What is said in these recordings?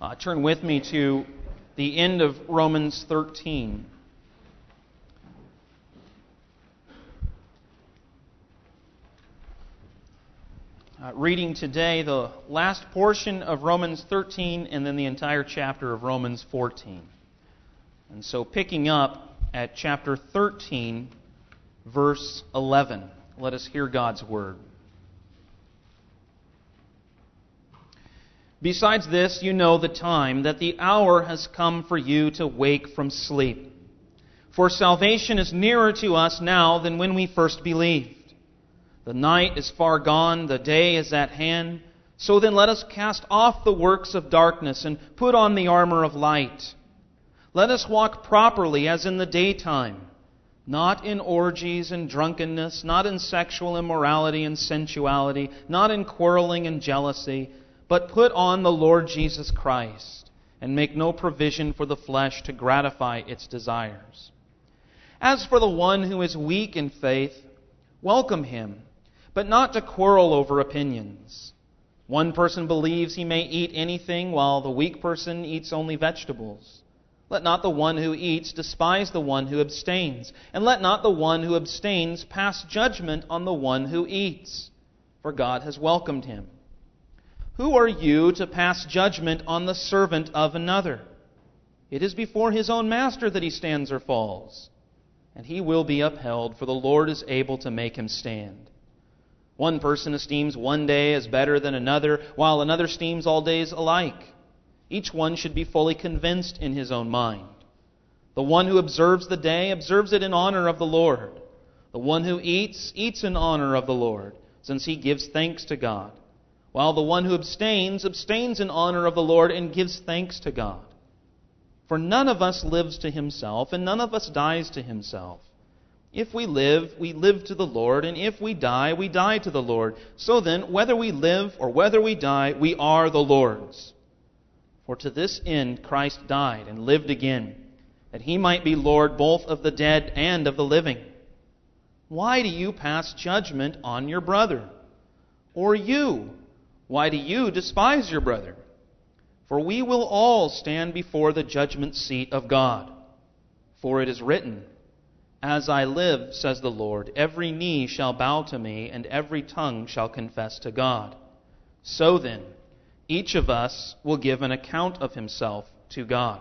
Turn with me to the end of Romans 13. Reading today the last portion of Romans 13 and then the entire chapter of Romans 14. And so picking up at chapter 13, verse 11, let us hear God's word. Besides this, you know the time, that the hour has come for you to wake from sleep. For salvation is nearer to us now than when we first believed. The night is far gone, the day is at hand. So then let us cast off the works of darkness and put on the armor of light. Let us walk properly as in the daytime, not in orgies and drunkenness, not in sexual immorality and sensuality, not in quarreling and jealousy, but put on the Lord Jesus Christ, and make no provision for the flesh to gratify its desires. As for the one who is weak in faith, welcome him, but not to quarrel over opinions. One person believes he may eat anything, while the weak person eats only vegetables. Let not the one who eats despise the one who abstains, and let not the one who abstains pass judgment on the one who eats, for God has welcomed him. Who are you to pass judgment on the servant of another? It is before his own master that he stands or falls, and he will be upheld, for the Lord is able to make him stand. One person esteems one day as better than another, while another esteems all days alike. Each one should be fully convinced in his own mind. The one who observes the day observes it in honor of the Lord. The one who eats, eats in honor of the Lord, since he gives thanks to God. While the one who abstains, abstains in honor of the Lord and gives thanks to God. For none of us lives to himself, and none of us dies to himself. If we live to the Lord, and if we die to the Lord. So then, whether we live or whether we die, we are the Lord's. For to this end Christ died and lived again, that he might be Lord both of the dead and of the living. Why do you pass judgment on your brother? Or you, why do you despise your brother? For we will all stand before the judgment seat of God. For it is written, As I live, says the Lord, every knee shall bow to me, and every tongue shall confess to God. So then, each of us will give an account of himself to God.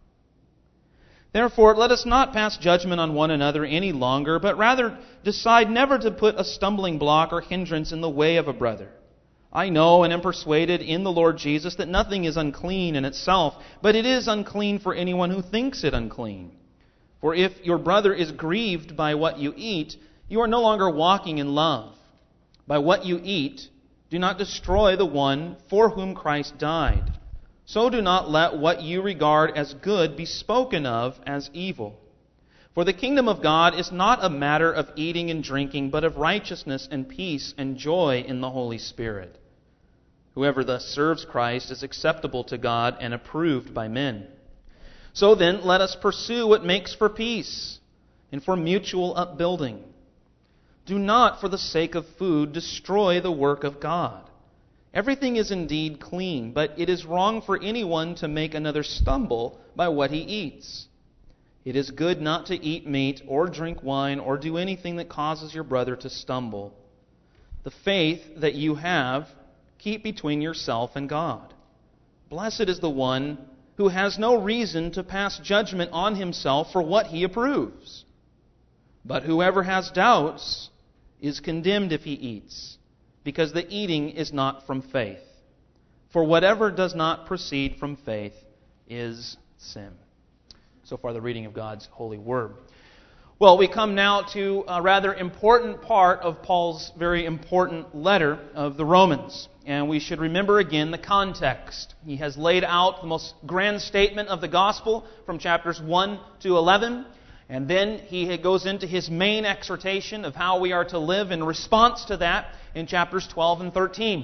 Therefore, let us not pass judgment on one another any longer, but rather decide never to put a stumbling block or hindrance in the way of a brother. I know and am persuaded in the Lord Jesus that nothing is unclean in itself, but it is unclean for anyone who thinks it unclean. For if your brother is grieved by what you eat, you are no longer walking in love. By what you eat, do not destroy the one for whom Christ died. So do not let what you regard as good be spoken of as evil. For the kingdom of God is not a matter of eating and drinking, but of righteousness and peace and joy in the Holy Spirit. Whoever thus serves Christ is acceptable to God and approved by men. So then, let us pursue what makes for peace and for mutual upbuilding. Do not, for the sake of food, destroy the work of God. Everything is indeed clean, but it is wrong for anyone to make another stumble by what he eats. It is good not to eat meat or drink wine or do anything that causes your brother to stumble. The faith that you have, keep between yourself and God. Blessed is the one who has no reason to pass judgment on himself for what he approves. But whoever has doubts is condemned if he eats, because the eating is not from faith. For whatever does not proceed from faith is sin. So far, the reading of God's holy word. Well, we come now to a rather important part of Paul's very important letter of the Romans. And we should remember again the context. He has laid out the most grand statement of the gospel from chapters 1 to 11. And then he goes into his main exhortation of how we are to live in response to that in chapters 12 and 13.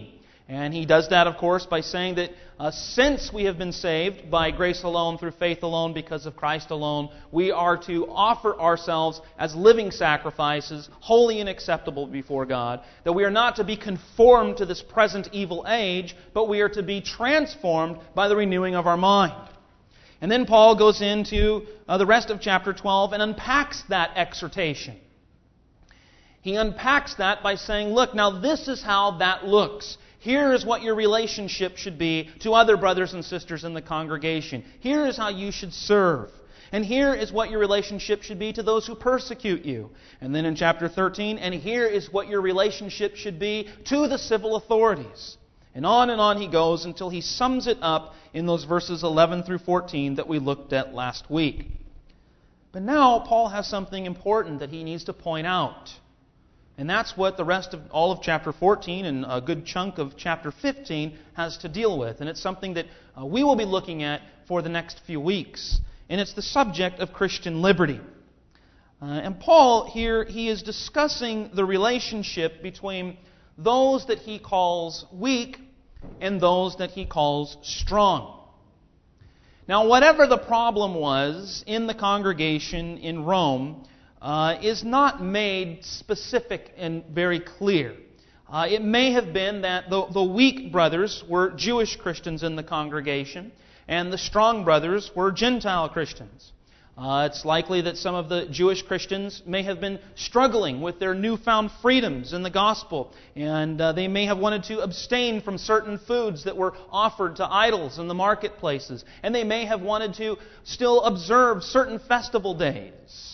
And he does that, of course, by saying that since we have been saved by grace alone, through faith alone, because of Christ alone, we are to offer ourselves as living sacrifices, holy and acceptable before God. That we are not to be conformed to this present evil age, but we are to be transformed by the renewing of our mind. And then Paul goes into the rest of chapter 12 and unpacks that exhortation. He unpacks that by saying, look, now this is how that looks. Here is what your relationship should be to other brothers and sisters in the congregation. Here is how you should serve. And here is what your relationship should be to those who persecute you. And then in chapter 13, and here is what your relationship should be to the civil authorities. And on he goes until he sums it up in those verses 11 through 14 that we looked at last week. But now Paul has something important that he needs to point out. And that's what the rest of all of chapter 14 and a good chunk of chapter 15 has to deal with. And it's something that we will be looking at for the next few weeks. And it's the subject of Christian liberty. And Paul here, he is discussing the relationship between those that he calls weak and those that he calls strong. Now, whatever the problem was in the congregation in Rome, is not made specific and very clear. It may have been that the weak brothers were Jewish Christians in the congregation, and the strong brothers were Gentile Christians. It's likely that some of the Jewish Christians may have been struggling with their newfound freedoms in the gospel, and they may have wanted to abstain from certain foods that were offered to idols in the marketplaces, and they may have wanted to still observe certain festival days.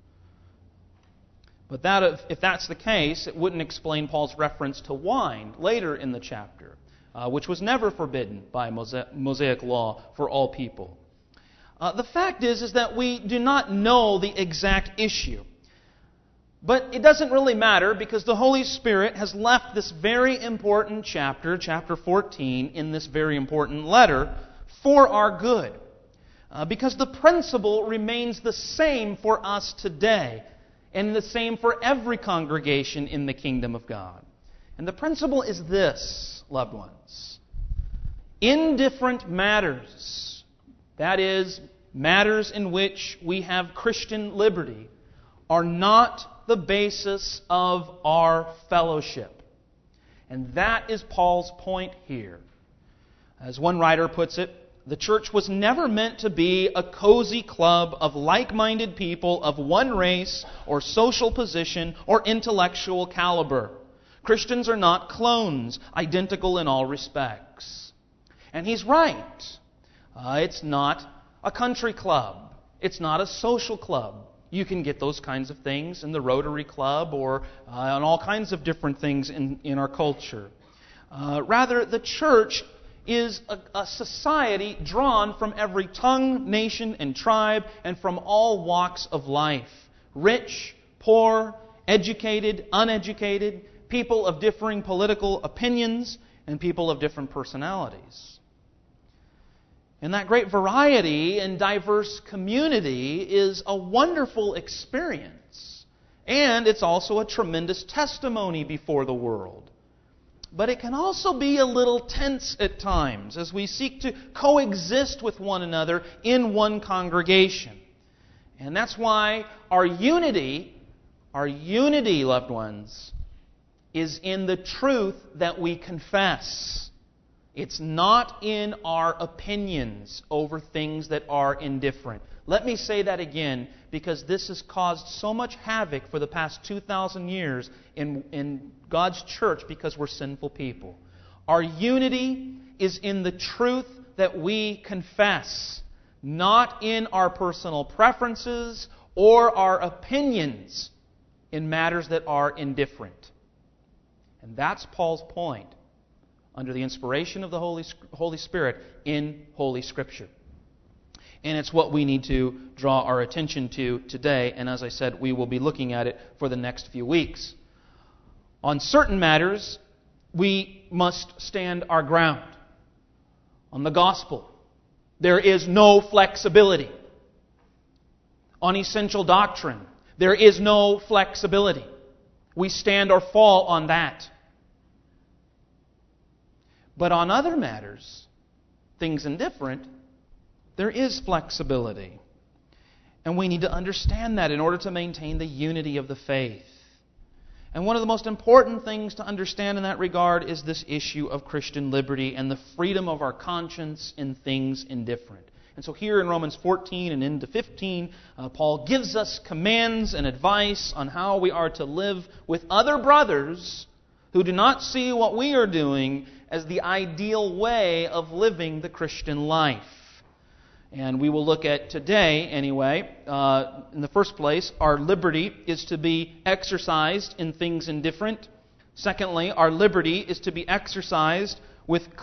But if that's the case, it wouldn't explain Paul's reference to wine later in the chapter, which was never forbidden by Mosaic law for all people. The fact is that we do not know the exact issue. But it doesn't really matter because the Holy Spirit has left this very important chapter, chapter 14, in this very important letter for our good. Because the principle remains the same for us today. And the same for every congregation in the kingdom of God. And the principle is this, loved ones. Indifferent matters, that is, matters in which we have Christian liberty, are not the basis of our fellowship. And that is Paul's point here. As one writer puts it, the church was never meant to be a cozy club of like-minded people of one race or social position or intellectual caliber. Christians are not clones, identical in all respects. And he's right. It's not a country club. It's not a social club. You can get those kinds of things in the Rotary Club or on all kinds of different things in our culture. Rather, the church is a society drawn from every tongue, nation, and tribe, and from all walks of life. Rich, poor, educated, uneducated, people of differing political opinions, and people of different personalities. And that great variety and diverse community is a wonderful experience. And it's also a tremendous testimony before the world. But it can also be a little tense at times as we seek to coexist with one another in one congregation. And that's why our unity, loved ones, is in the truth that we confess. It's not in our opinions over things that are indifferent. Let me say that again, because this has caused so much havoc for the past 2,000 years in God's church because we're sinful people. Our unity is in the truth that we confess, not in our personal preferences or our opinions in matters that are indifferent. And that's Paul's point under the inspiration of the Holy Spirit in Holy Scripture. And it's what we need to draw our attention to today. And as I said, we will be looking at it for the next few weeks. On certain matters, we must stand our ground. On the gospel, there is no flexibility. On essential doctrine, there is no flexibility. We stand or fall on that. But on other matters, things indifferent, there is flexibility. And we need to understand that in order to maintain the unity of the faith. And one of the most important things to understand in that regard is this issue of Christian liberty and the freedom of our conscience in things indifferent. And so here in Romans 14 and into 15, Paul gives us commands and advice on how we are to live with other brothers who do not see what we are doing as the ideal way of living the Christian life. And we will look at today, anyway, in the first place, our liberty is to be exercised in things indifferent. Secondly, our liberty is to be exercised with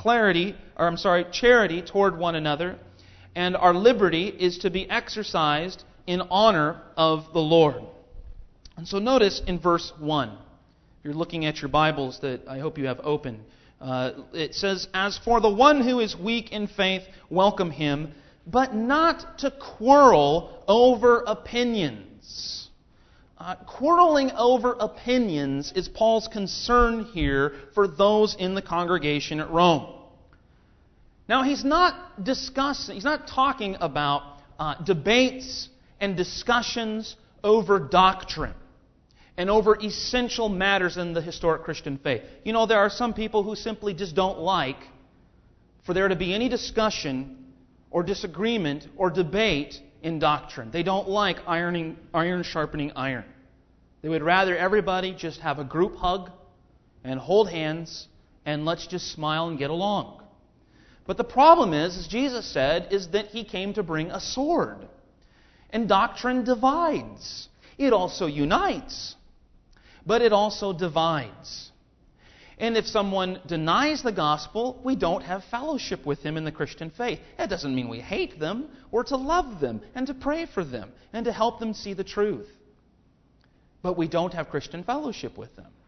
charity toward one another. And our liberty is to be exercised in honor of the Lord. And so notice in verse 1, if you're looking at your Bibles that I hope you have open, it says, "As for the one who is weak in faith, welcome him, but not to quarrel over opinions." Quarreling over opinions is Paul's concern here for those in the congregation at Rome. Now, he's not talking about debates and discussions over doctrine and over essential matters in the historic Christian faith. You know, there are some people who simply just don't like for there to be any discussion or disagreement or debate in doctrine. They don't like iron sharpening iron. They would rather everybody just have a group hug and hold hands and let's just smile and get along. But the problem is, as Jesus said, is that He came to bring a sword. And doctrine divides. It also unites, but it also divides. And if someone denies the gospel, we don't have fellowship with them in the Christian faith. That doesn't mean we hate them. We're to love them and to pray for them and to help them see the truth. But we don't have Christian fellowship with them.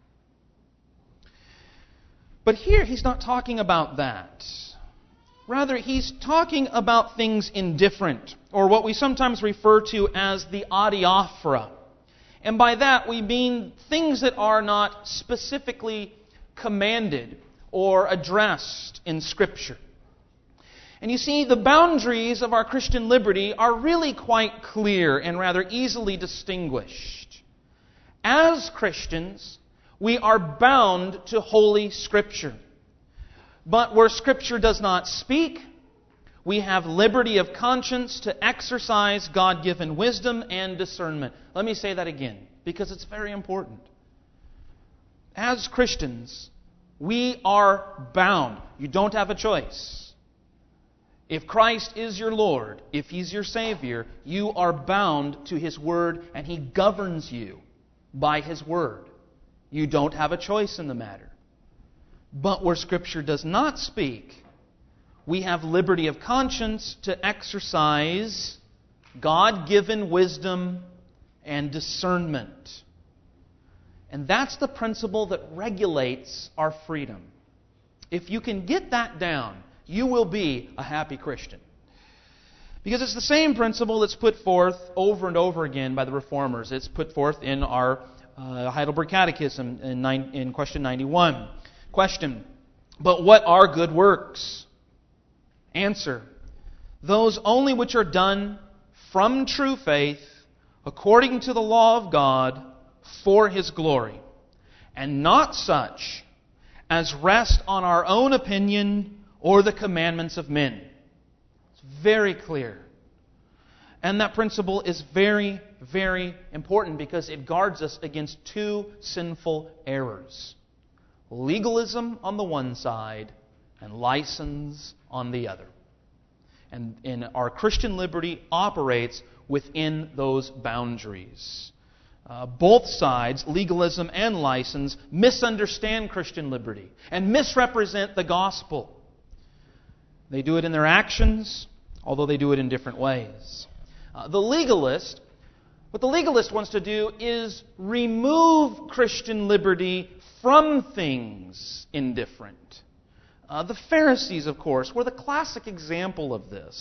But here he's not talking about that. Rather, he's talking about things indifferent, or what we sometimes refer to as the adiaphora. And by that we mean things that are not specifically commanded or addressed in Scripture. And you see, the boundaries of our Christian liberty are really quite clear and rather easily distinguished. As Christians, we are bound to Holy Scripture. But where Scripture does not speak, we have liberty of conscience to exercise God-given wisdom and discernment. Let me say that again, because it's very important. As Christians, we are bound. You don't have a choice. If Christ is your Lord, if He's your Savior, you are bound to His Word, and He governs you by His Word. You don't have a choice in the matter. But where Scripture does not speak, we have liberty of conscience to exercise God-given wisdom and discernment. And that's the principle that regulates our freedom. If you can get that down, you will be a happy Christian. Because it's the same principle that's put forth over and over again by the Reformers. It's put forth in our Heidelberg Catechism in question 91. Question: but what are good works? Answer: those only which are done from true faith, according to the law of God, for His glory, and not such as rest on our own opinion or the commandments of men. It's very clear. And that principle is very, very important because it guards us against two sinful errors: legalism on the one side and license on the other. And our Christian liberty operates within those boundaries. Both sides, legalism and license, misunderstand Christian liberty and misrepresent the gospel. They do it in their actions, although they do it in different ways. What the legalist wants to do is remove Christian liberty from things indifferent. The Pharisees, of course, were the classic example of this.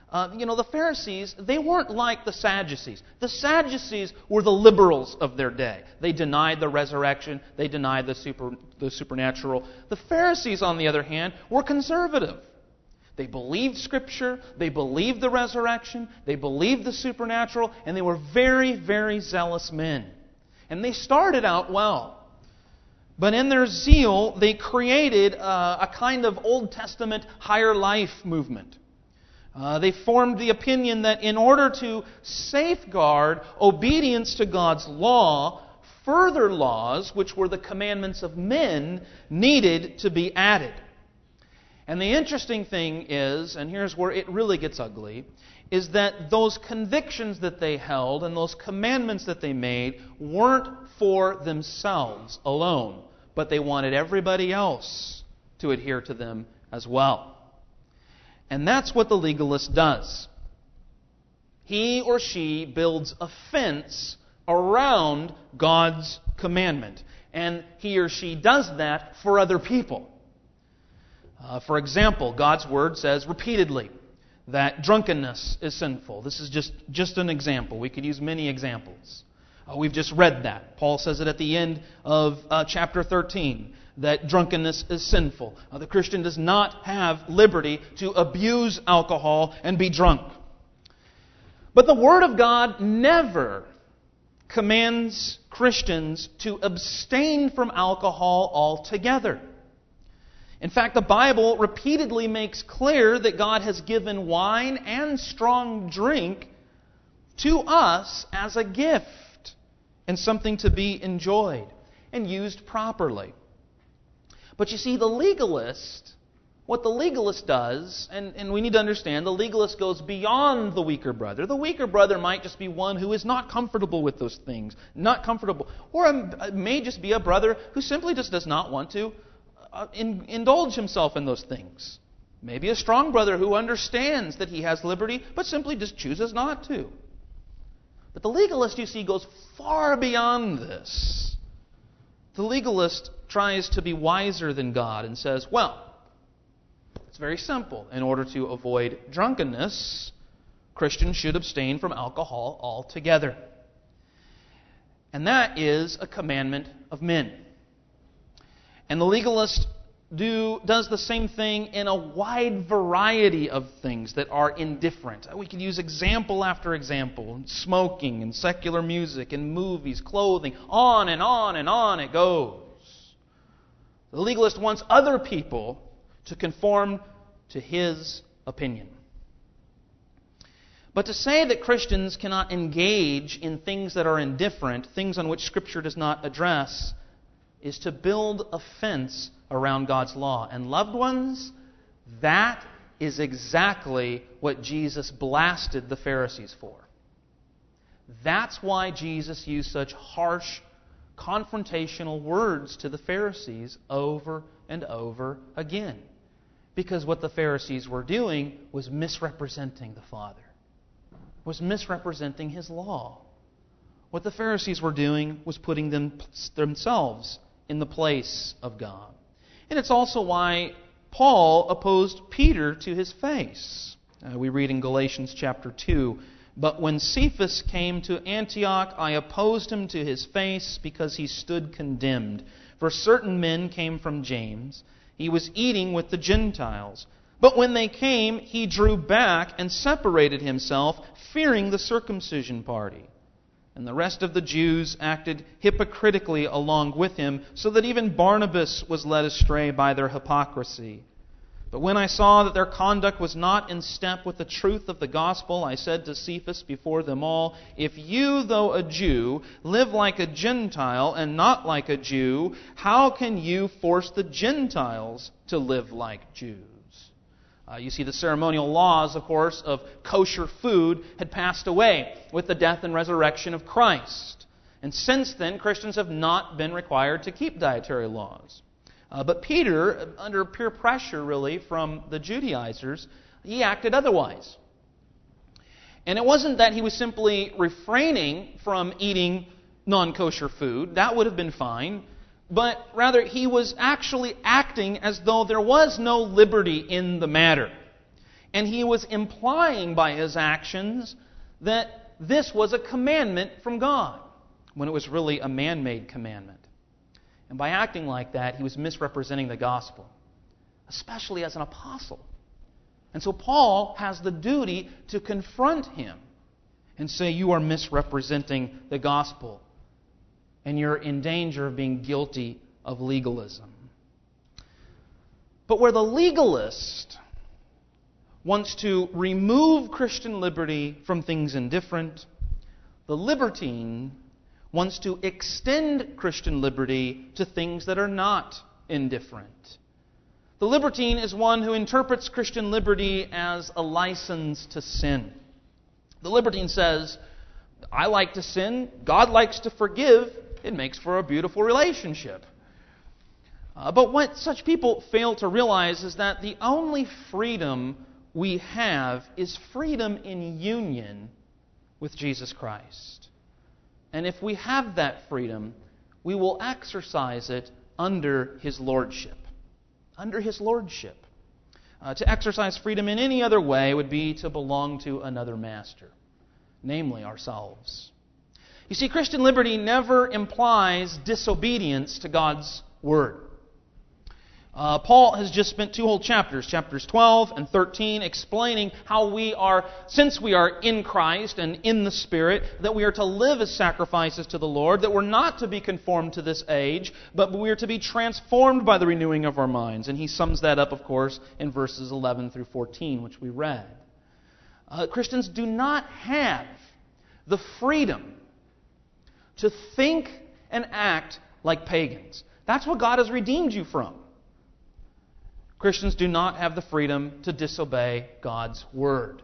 The Pharisees, they weren't like the Sadducees. The Sadducees were the liberals of their day. They denied the resurrection. They denied the supernatural. The Pharisees, on the other hand, were conservative. They believed Scripture. They believed the resurrection. They believed the supernatural. And they were very, very zealous men. And they started out well. But in their zeal, they created a kind of Old Testament higher life movement. They formed the opinion that in order to safeguard obedience to God's law, further laws, which were the commandments of men, needed to be added. And the interesting thing is, and here's where it really gets ugly, is that those convictions that they held and those commandments that they made weren't for themselves alone, but they wanted everybody else to adhere to them as well. And that's what the legalist does. He or she builds a fence around God's commandment. And he or she does that for other people. For example, God's Word says repeatedly that drunkenness is sinful. This is just an example. We could use many examples. We've just read that. Paul says it at the end of chapter 13. That drunkenness is sinful. The Christian does not have liberty to abuse alcohol and be drunk. But the Word of God never commands Christians to abstain from alcohol altogether. In fact, the Bible repeatedly makes clear that God has given wine and strong drink to us as a gift and something to be enjoyed and used properly. But you see, what the legalist does, and we need to understand, the legalist goes beyond the weaker brother. The weaker brother might just be one who is not comfortable with those things, not comfortable. Or it may just be a brother who simply just does not want to indulge himself in those things. Maybe a strong brother who understands that he has liberty, but simply just chooses not to. But the legalist, you see, goes far beyond this. The legalist tries to be wiser than God and says, well, it's very simple. In order to avoid drunkenness, Christians should abstain from alcohol altogether. And that is a commandment of men. And the legalist does the same thing in a wide variety of things that are indifferent. We could use example after example. Smoking and secular music and movies, clothing, on and on and on it goes. The legalist wants other people to conform to his opinion. But to say that Christians cannot engage in things that are indifferent, things on which Scripture does not address, is to build a fence around God's law. And loved ones, that is exactly what Jesus blasted the Pharisees for. That's why Jesus used such harsh, confrontational words to the Pharisees over and over again. Because what the Pharisees were doing was misrepresenting the Father, was misrepresenting His law. What the Pharisees were doing was putting themselves in the place of God. And it's also why Paul opposed Peter to his face. We read in Galatians chapter 2, "But when Cephas came to Antioch, I opposed him to his face because he stood condemned. For certain men came from James. He was eating with the Gentiles. But when they came, he drew back and separated himself, fearing the circumcision party. And the rest of the Jews acted hypocritically along with him, so that even Barnabas was led astray by their hypocrisy. But when I saw that their conduct was not in step with the truth of the gospel, I said to Cephas before them all, 'If you, though a Jew, live like a Gentile and not like a Jew, how can you force the Gentiles to live like Jews?'" You see, the ceremonial laws, of course, of kosher food had passed away with the death and resurrection of Christ. And since then, Christians have not been required to keep dietary laws. But Peter, under peer pressure, really, from the Judaizers, he acted otherwise. And it wasn't that he was simply refraining from eating non-kosher food. That would have been fine. But rather, he was actually acting as though there was no liberty in the matter. And he was implying by his actions that this was a commandment from God, when it was really a man-made commandment. And by acting like that, he was misrepresenting the gospel, especially as an apostle. And so Paul has the duty to confront him and say, you are misrepresenting the gospel, and you're in danger of being guilty of legalism. But where the legalist wants to remove Christian liberty from things indifferent, the libertine wants to extend Christian liberty to things that are not indifferent. The libertine is one who interprets Christian liberty as a license to sin. The libertine says, I like to sin, God likes to forgive, it makes for a beautiful relationship. But what such people fail to realize is that the only freedom we have is freedom in union with Jesus Christ. And if we have that freedom, we will exercise it under His lordship. Under His lordship. To exercise freedom in any other way would be to belong to another master, namely ourselves. You see, Christian liberty never implies disobedience to God's Word. Paul has just spent 2 whole chapters 12 and 13, explaining how we are, since we are in Christ and in the Spirit, that we are to live as sacrifices to the Lord, that we're not to be conformed to this age, but we are to be transformed by the renewing of our minds. And he sums that up, of course, in verses 11 through 14, which we read. Christians do not have the freedom to think and act like pagans. That's what God has redeemed you from. Christians do not have the freedom to disobey God's Word.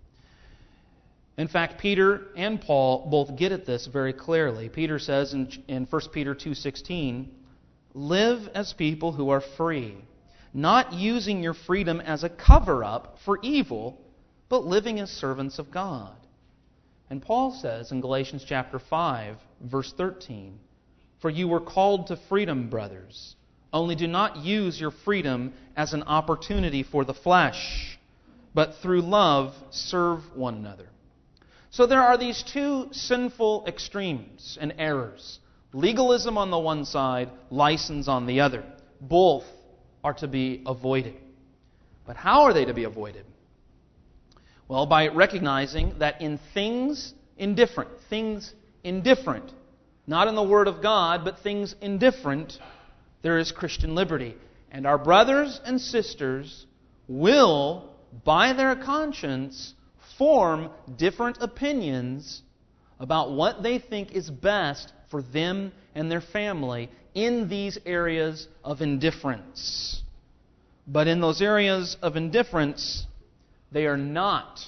In fact, Peter and Paul both get at this very clearly. Peter says in 1 Peter 2:16, live as people who are free, not using your freedom as a cover-up for evil, but living as servants of God. And Paul says in Galatians chapter 5, verse 13, for you were called to freedom, brothers. Only do not use your freedom as an opportunity for the flesh, but through love serve one another. So there are these two sinful extremes and errors. Legalism on the one side, license on the other. Both are to be avoided. But how are they to be avoided? Well, by recognizing that in things indifferent, not in the Word of God, but things indifferent, there is Christian liberty. And our brothers and sisters will, by their conscience, form different opinions about what they think is best for them and their family in these areas of indifference. But in those areas of indifference, they are not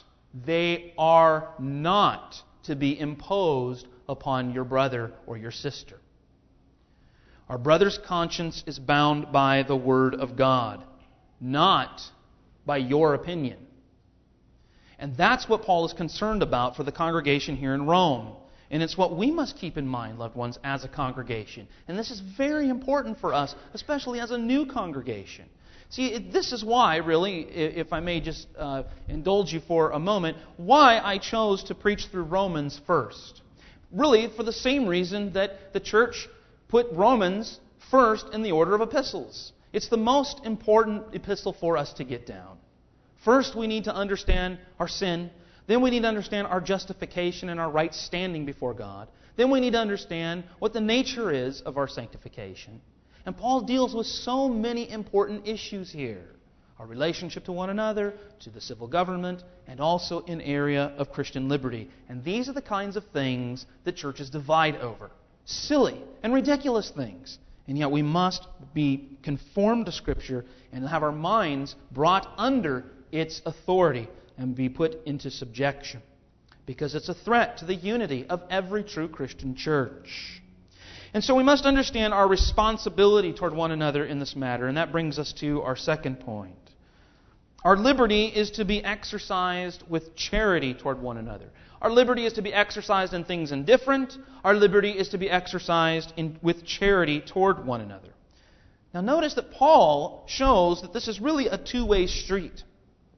to be imposed upon your brother or your sister. Our brother's conscience is bound by the Word of God, not by your opinion. And that's what Paul is concerned about for the congregation here in Rome. And it's what we must keep in mind, loved ones, as a congregation. And this is very important for us, especially as a new congregation. See, this is why, really, if I may just indulge you for a moment, why I chose to preach through Romans first. Really, for the same reason that the church put Romans first in the order of epistles. It's the most important epistle for us to get down. First, we need to understand our sin. Then we need to understand our justification and our right standing before God. Then we need to understand what the nature is of our sanctification. And Paul deals with so many important issues here. Our relationship to one another, to the civil government, and also in area of Christian liberty. And these are the kinds of things that churches divide over. Silly and ridiculous things. And yet we must be conformed to Scripture and have our minds brought under its authority and be put into subjection. Because it's a threat to the unity of every true Christian church. And so we must understand our responsibility toward one another in this matter. And that brings us to our second point. Our liberty is to be exercised with charity toward one another. Our liberty is to be exercised in things indifferent. Our liberty is to be exercised with charity toward one another. Now notice that Paul shows that this is really a two-way street.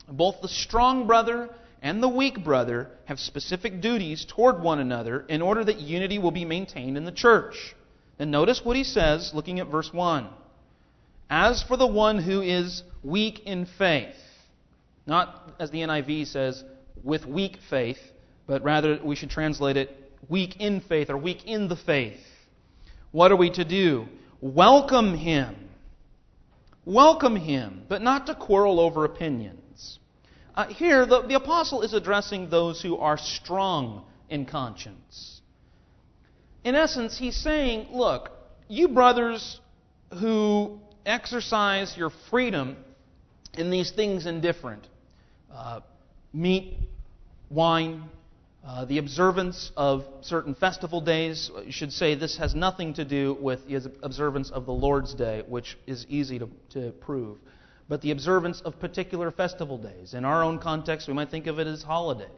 Both the strong brother and the weak brother have specific duties toward one another in order that unity will be maintained in the church. And notice what he says, looking at verse 1. As for the one who is weak in faith, not as the NIV says, with weak faith, but rather we should translate it weak in faith or weak in the faith. What are we to do? Welcome him. Welcome him, but not to quarrel over opinions. Here, the apostle is addressing those who are strong in conscience. In essence, he's saying, look, you brothers who exercise your freedom in these things indifferent, meat, wine, the observance of certain festival days. You should say this has nothing to do with the observance of the Lord's Day, which is easy to prove, but the observance of particular festival days. In our own context, we might think of it as holidays.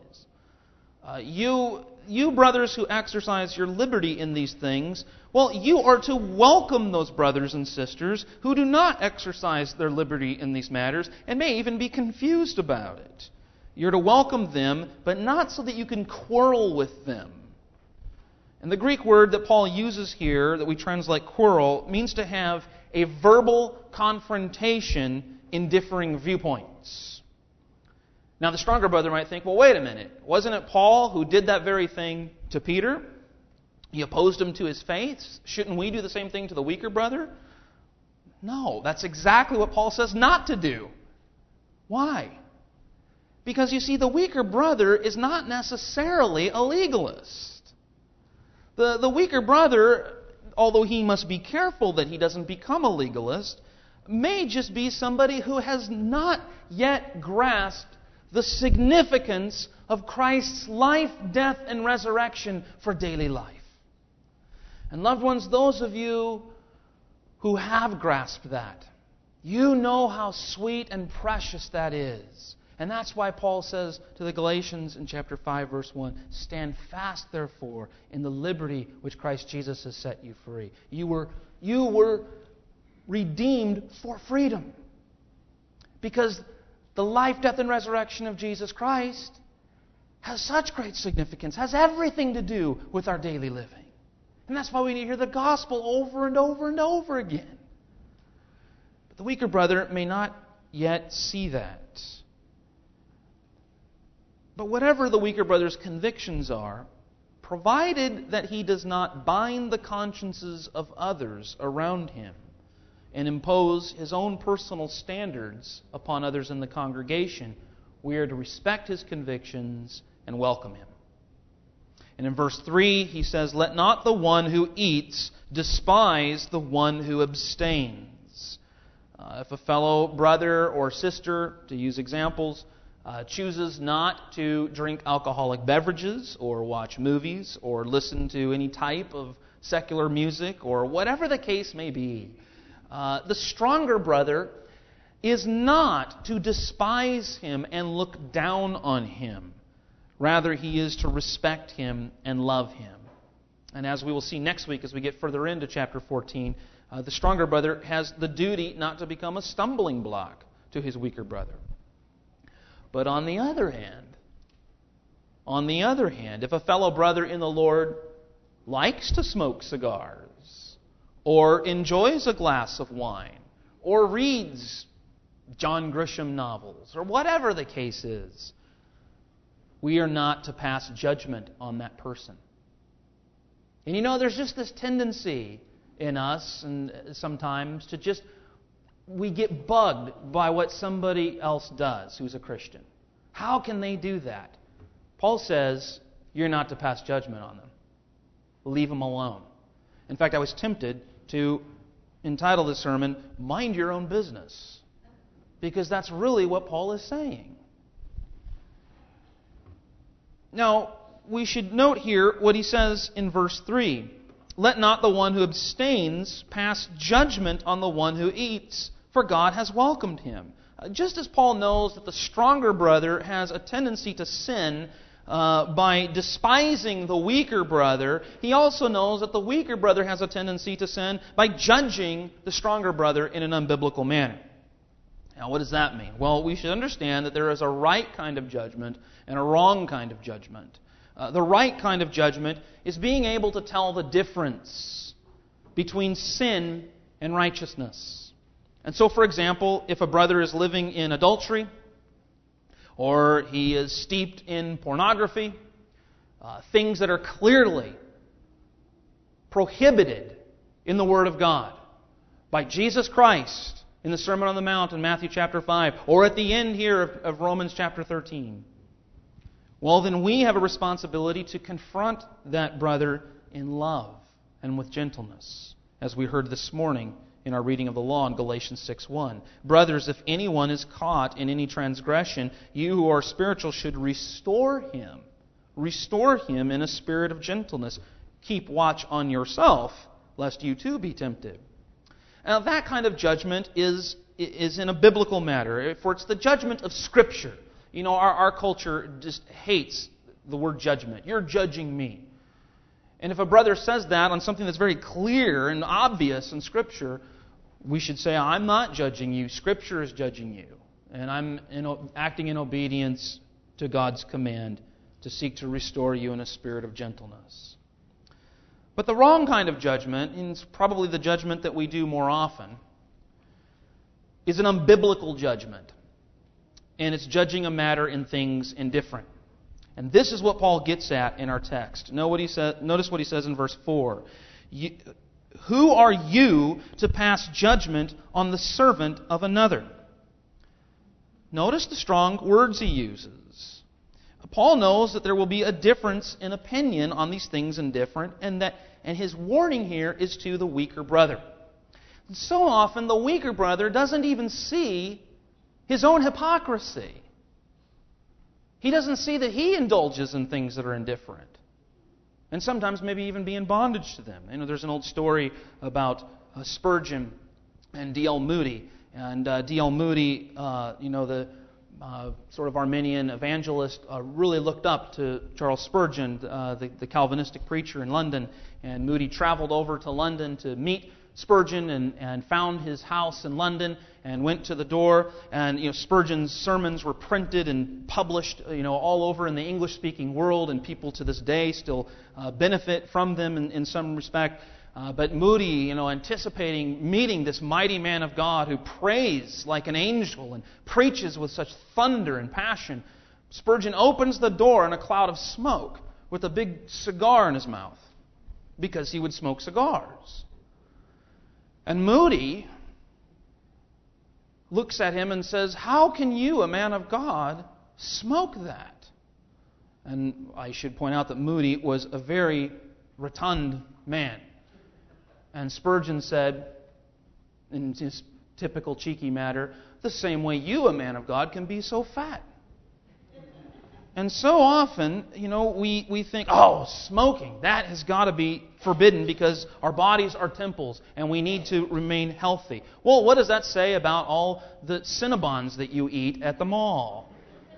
You brothers who exercise your liberty in these things, well, you are to welcome those brothers and sisters who do not exercise their liberty in these matters and may even be confused about it. You're to welcome them, but not so that you can quarrel with them. And the Greek word that Paul uses here, that we translate quarrel, means to have a verbal confrontation in differing viewpoints. Now, the stronger brother might think, well, wait a minute. Wasn't it Paul who did that very thing to Peter? He opposed him to his faith. Shouldn't we do the same thing to the weaker brother? No, that's exactly what Paul says not to do. Why? Because, you see, the weaker brother is not necessarily a legalist. The weaker brother, although he must be careful that he doesn't become a legalist, may just be somebody who has not yet grasped the significance of Christ's life, death, and resurrection for daily life. And loved ones, those of you who have grasped that, you know how sweet and precious that is. And that's why Paul says to the Galatians in chapter 5, verse 1, stand fast, therefore, in the liberty which Christ Jesus has set you free. You were redeemed for freedom. Because the life, death, and resurrection of Jesus Christ has such great significance, has everything to do with our daily living. And that's why we need to hear the gospel over and over and over again. But the weaker brother may not yet see that. But whatever the weaker brother's convictions are, provided that he does not bind the consciences of others around him and impose his own personal standards upon others in the congregation, we are to respect his convictions and welcome him. And in verse 3, he says, let not the one who eats despise the one who abstains. If a fellow brother or sister, to use examples, chooses not to drink alcoholic beverages or watch movies or listen to any type of secular music or whatever the case may be, the stronger brother is not to despise him and look down on him. Rather, he is to respect him and love him. And as we will see next week as we get further into chapter 14, the stronger brother has the duty not to become a stumbling block to his weaker brother. But on the other hand, if a fellow brother in the Lord likes to smoke cigars, or enjoys a glass of wine, or reads John Grisham novels, or whatever the case is, we are not to pass judgment on that person. And you know, there's just this tendency in us, and sometimes to just, we get bugged by what somebody else does who's a Christian. How can they do that? Paul says you're not to pass judgment on them. Leave them alone. In fact, I was tempted to entitle this sermon, Mind Your Own Business, because that's really what Paul is saying. Now, we should note here what he says in verse 3. Let not the one who abstains pass judgment on the one who eats, for God has welcomed him. Just as Paul knows that the stronger brother has a tendency to sin by despising the weaker brother, he also knows that the weaker brother has a tendency to sin by judging the stronger brother in an unbiblical manner. Now, what does that mean? Well, we should understand that there is a right kind of judgment and a wrong kind of judgment. The right kind of judgment is being able to tell the difference between sin and righteousness. And so, for example, if a brother is living in adultery, or he is steeped in pornography, things that are clearly prohibited in the Word of God by Jesus Christ in the Sermon on the Mount in Matthew chapter 5, or at the end here of Romans chapter 13, well, then we have a responsibility to confront that brother in love and with gentleness, as we heard this morning in our reading of the law in Galatians 6:1. Brothers, if anyone is caught in any transgression, you who are spiritual should restore him. Restore him in a spirit of gentleness. Keep watch on yourself, lest you too be tempted. Now, that kind of judgment is in a biblical matter, for it's the judgment of Scripture. You know, our culture just hates the word judgment. You're judging me. And if a brother says that on something that's very clear and obvious in Scripture, we should say, I'm not judging you. Scripture is judging you. And I'm acting in obedience to God's command to seek to restore you in a spirit of gentleness. But the wrong kind of judgment, and it's probably the judgment that we do more often, is an unbiblical judgment. And it's judging a matter in things indifferent. And this is what Paul gets at in our text. Notice what he says in verse 4. Who are you to pass judgment on the servant of another? Notice the strong words he uses. Paul knows that there will be a difference in opinion on these things indifferent, and his warning here is to the weaker brother. So often the weaker brother doesn't even see his own hypocrisy. He doesn't see that he indulges in things that are indifferent. And sometimes maybe even be in bondage to them. You know, there's an old story about Spurgeon and D.L. Moody. And D.L. Moody, the sort of Arminian evangelist, really looked up to Charles Spurgeon, the Calvinistic preacher in London. And Moody traveled over to London to meet Spurgeon and found his house in London and went to the door. And Spurgeon's sermons were printed and published all over in the English-speaking world, and people to this day still benefit from them in some respect. But Moody, anticipating meeting this mighty man of God who prays like an angel and preaches with such thunder and passion, Spurgeon opens the door in a cloud of smoke with a big cigar in his mouth because he would smoke cigars. And Moody looks at him and says, "How can you, a man of God, smoke that?" And I should point out that Moody was a very rotund man. And Spurgeon said, in his typical cheeky manner, "The same way you, a man of God, can be so fat." And so often, we think, smoking, that has got to be forbidden because our bodies are temples and we need to remain healthy. Well, what does that say about all the Cinnabons that you eat at the mall?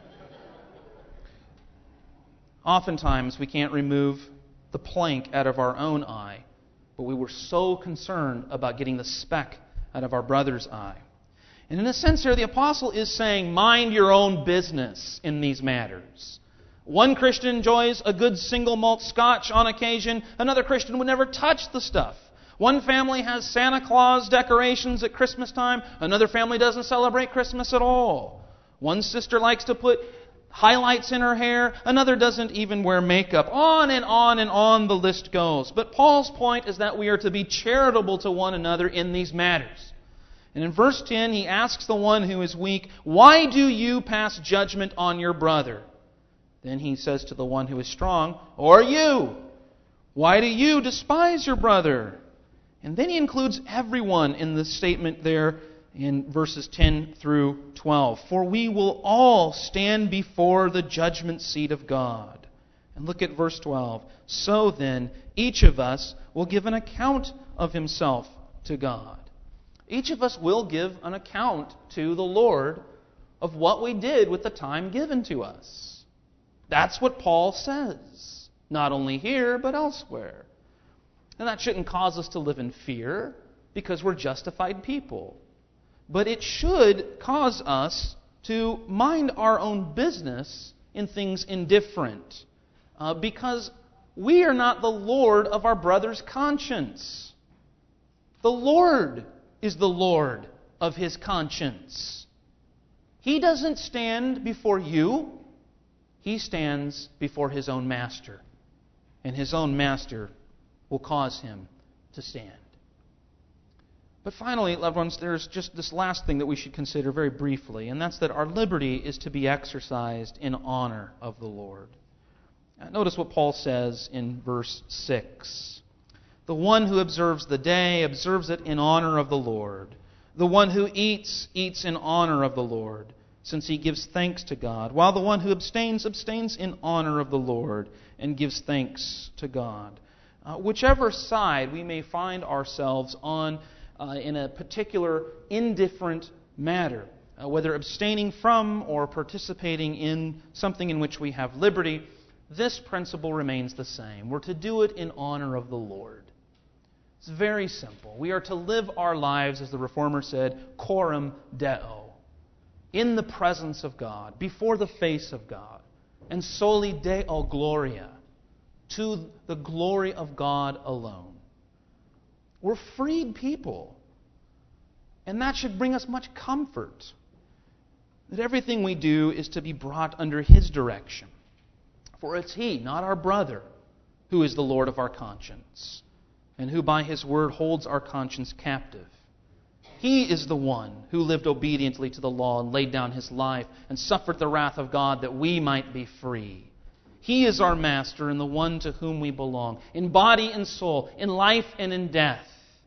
Oftentimes, we can't remove the plank out of our own eye, but we were so concerned about getting the speck out of our brother's eye. And in a sense here, the apostle is saying, mind your own business in these matters. One Christian enjoys a good single malt scotch on occasion. Another Christian would never touch the stuff. One family has Santa Claus decorations at Christmas time. Another family doesn't celebrate Christmas at all. One sister likes to put highlights in her hair. Another doesn't even wear makeup. On and on and on the list goes. But Paul's point is that we are to be charitable to one another in these matters. And in verse 10, he asks the one who is weak, "Why do you pass judgment on your brother?" Then he says to the one who is strong, "Or you? Why do you despise your brother?" And then he includes everyone in the statement there in verses 10 through 12. "For we will all stand before the judgment seat of God." And look at verse 12. "So then, each of us will give an account of himself to God." Each of us will give an account to the Lord of what we did with the time given to us. That's what Paul says, not only here, but elsewhere. And that shouldn't cause us to live in fear, because we're justified people. but it should cause us to mind our own business in things indifferent, because we are not the Lord of our brother's conscience. The Lord is the Lord of his conscience. He doesn't stand before you. He stands before his own master. And his own master will cause him to stand. But finally, loved ones, there's just this last thing that we should consider very briefly, and that's that our liberty is to be exercised in honor of the Lord. Notice what Paul says in verse 6. The one who observes the day observes it in honor of the Lord. The one who eats, eats in honor of the Lord, since he gives thanks to God, while the one who abstains, abstains in honor of the Lord and gives thanks to God. Whichever side we may find ourselves on in a particular indifferent matter, whether abstaining from or participating in something in which we have liberty, this principle remains the same. We're to do it in honor of the Lord. It's very simple. We are to live our lives, as the Reformer said, coram Deo, in the presence of God, before the face of God, and soli Deo gloria, to the glory of God alone. We're freed people, and that should bring us much comfort, that everything we do is to be brought under His direction. For it's He, not our brother, who is the Lord of our conscience, and who by His word holds our conscience captive. He is the one who lived obediently to the law and laid down His life and suffered the wrath of God that we might be free. He is our master and the one to whom we belong, in body and soul, in life and in death.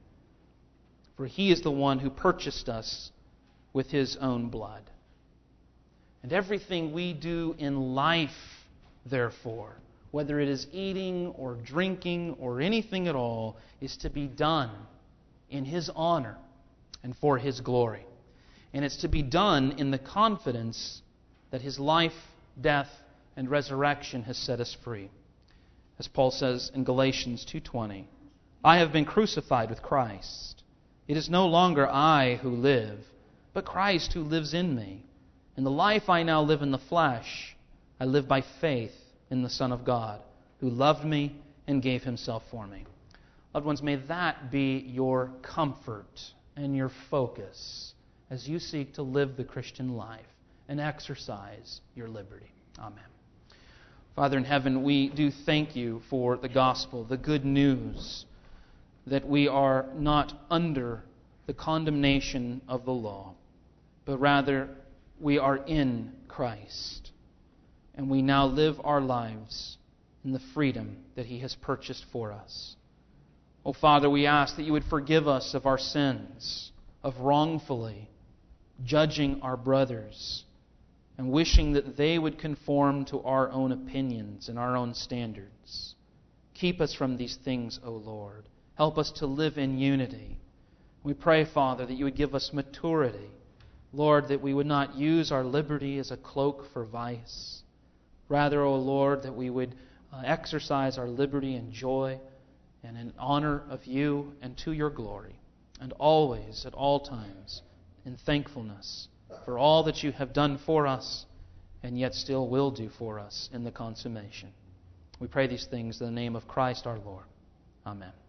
For He is the one who purchased us with His own blood. And everything we do in life, therefore, whether it is eating or drinking or anything at all, is to be done in His honor and for His glory. And it's to be done in the confidence that His life, death, and resurrection has set us free. As Paul says in Galatians 2:20, I have been crucified with Christ. It is no longer I who live, but Christ who lives in me. In the life I now live in the flesh, I live by faith in the Son of God, who loved me and gave Himself for me. Loved ones, may that be your comfort and your focus as you seek to live the Christian life and exercise your liberty. Amen. Father in heaven, we do thank You for the gospel, the good news that we are not under the condemnation of the law, but rather we are in Christ. And we now live our lives in the freedom that He has purchased for us. Oh, Father, we ask that You would forgive us of our sins, of wrongfully judging our brothers and wishing that they would conform to our own opinions and our own standards. Keep us from these things, O Lord. Help us to live in unity. We pray, Father, that You would give us maturity. Lord, that we would not use our liberty as a cloak for vice. Rather, O Lord, that we would exercise our liberty in joy and in honor of You and to Your glory, and always, at all times, in thankfulness for all that You have done for us and yet still will do for us in the consummation. We pray these things in the name of Christ our Lord. Amen.